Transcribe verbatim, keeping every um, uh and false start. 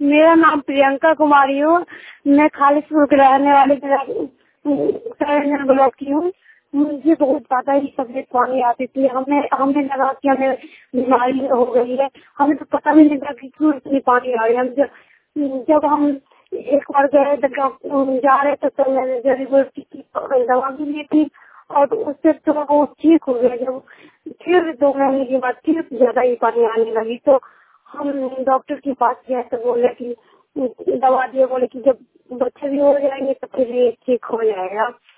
मेरा नाम प्रियंका कुमारी हो। मैं खालिशपुर के रहने वाली ब्लॉक की हूँ। मुझे बहुत ज्यादा ही तबीयत पानी आती थी। हमें हमें लगा कि हमें बीमारी हो गई है। हमें तो पता भी नहीं था कि क्यों इतनी पानी आ रही है। हम जब जब हम एक बार गए जा रहे थे तो मैंने जड़ी बूटी की दवा भी ली थी और उससे तो वो ठीक हो गया। जब फिर दो महीने के बाद फिर ज्यादा ही पानी आने लगी तो हम डॉक्टर के पास गए तो बोले कि दवा दिए, बोले कि जब बच्चे भी हो जाएंगे तो फिर ये ठीक हो जाएगा।